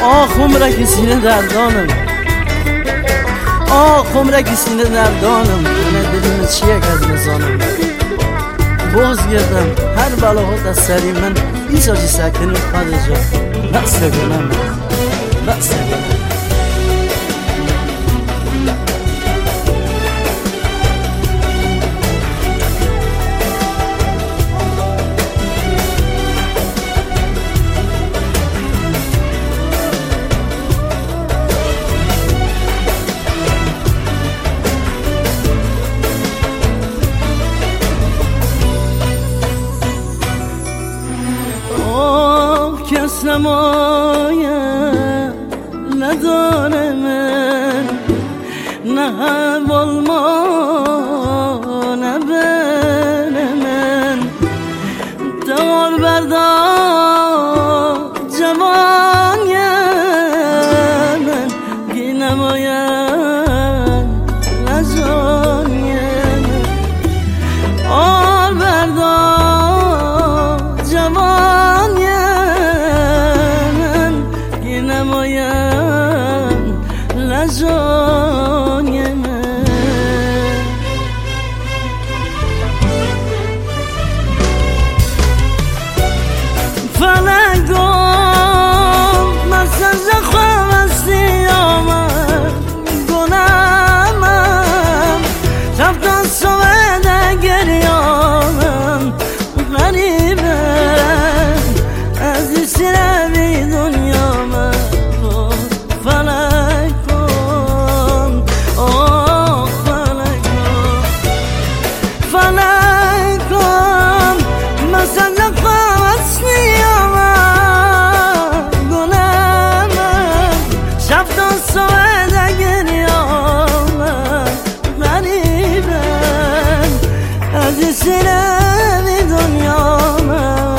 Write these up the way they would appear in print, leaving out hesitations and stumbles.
آخ عمرک سینه دردانم، آخ عمرک سینه دردانم، من دلیم چیه که از نزانم باز گردم هر بلاغت از سری من ایسا چی سکنیم خدجا بس کنم بس کنم. کس نمایه نداره من، نه حوال ما نه بین من، دار بردار جوانیه من بی نمایه لجانیه من، آر بردار جوانیه نمایم لجانی من. فلک گفت مسنج خواه مستی آمد گنامم، رفتن سوید گریانم غریبه از این سیروی دنیا من. سینه دنیا من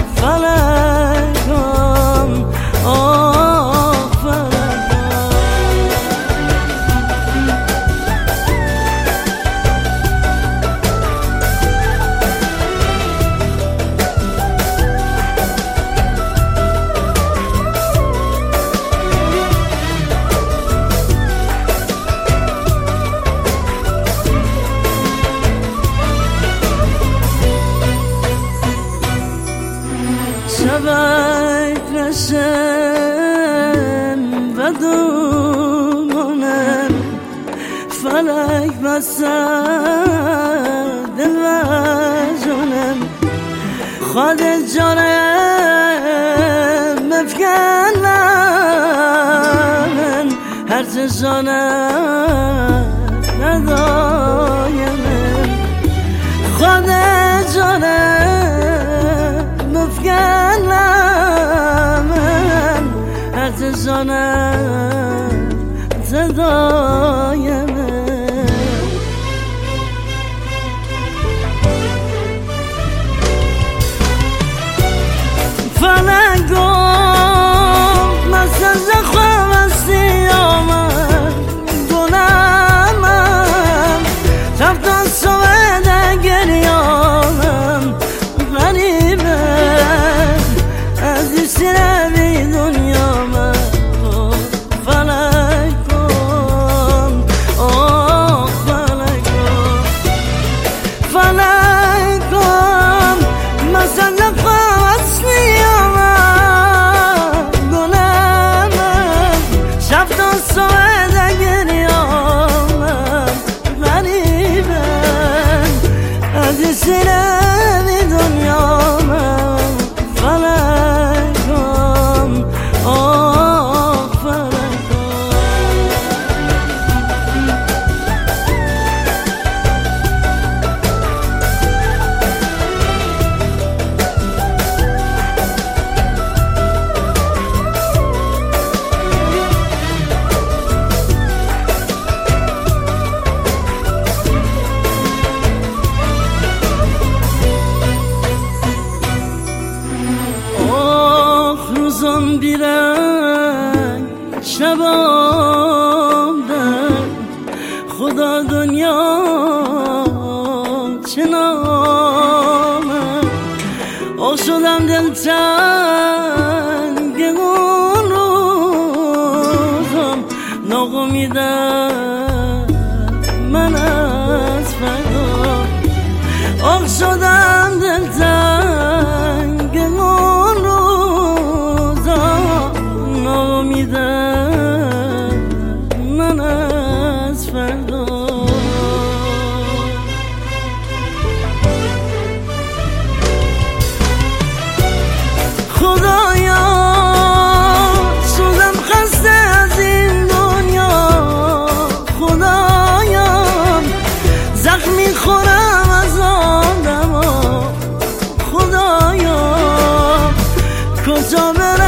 فلکم آه فلکم. شبک نشم و دومانم، فلک بسد دل و جانم، خود جانم مفکنم هرچه جانم ندایم، خود جانم مفکنم هرچه جانم صدایم. فلک گفت مسنج خواه مستی آمد گنامم، رفتن سوید گریانم غریبه از این سیروی دنیا من. فلک کن آه فلک کن، فلک کن مسنج خواه مستی آمد گنامم، رفتن سوید گریانم غریبه از این سیروی دنیا من. فلکم آه فلکم. روزم بیرنگ شبام در خدا دنیا چنامه، آه شدم دل تنگ اون رو کجا برم